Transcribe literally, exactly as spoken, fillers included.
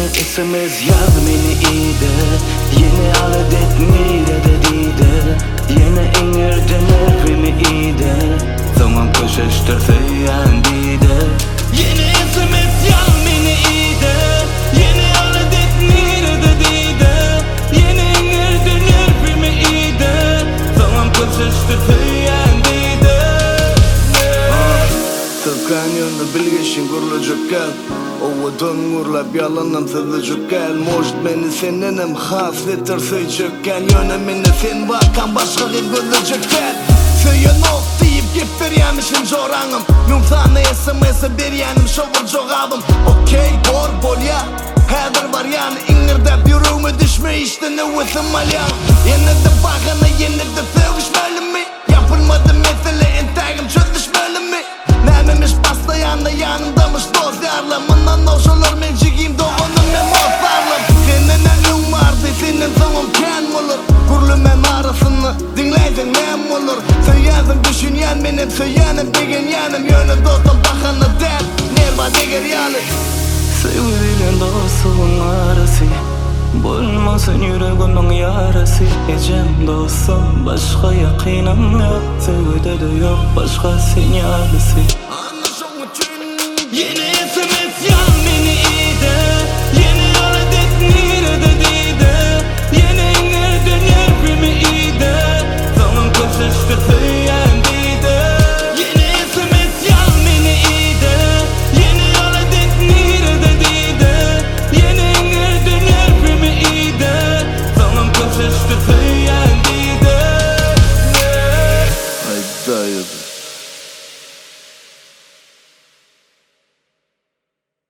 Yeni sms yaz meni iyide. Yeni adet nirede dide. Yeni ingirde nervimi iyide. Tamam koşuştur feyen dide. Yeni sms yaz meni iyide. Yeni adet nirede dide. Yeni ingirde nervimi iyide. Tamam koşuştur feyen dide. Tıkan yönü bilgeşin kurulacak gel. Ova döngürlep yalanım sızıcık gel. Most beni senenim haslettir sıycık gel. Yönemine sen bakan başka bir gözücük gel. Söyün ok deyip gip yemişim joranım. Numtana sms'e bir yanım şovur jogabım. Okey bor bol ya. Hedir var yani ingirde yürüğümü düşme işte ne vıtım alyan. Yine de bakana yine de sevişmeli mi? Yapılmadı mesele entagim çözüşmeli mi? Nememiş basta yanına yanındamış dost yarlam. Ondan olşalar mencigiyim doğanım ve mostarlam. Senin elin vardı senin tamam ken olur. Kurlumen arasını dinleyecek nem olur. Söyledim düşünyen benim söylenim degen yanım. Yönü dostum bakana der nerva deger yanı. Sevgilen dostum arası. Bulmasın yüreğimin yarası. Ecem dostum başka yakinım yok. Sevgide de yok başka sinyalisi. Yeni sms yaz meni iyide. Yeni adet nirede dide. Yeni ingirde nervimi iyide. Tamam koşuştur feyen dide. Yeni sms yaz meni iyide. Yeni adet nirede dide. Yeni ingirde nervimi iyide. Tamam koşuştur feyen dide. Ay dayı.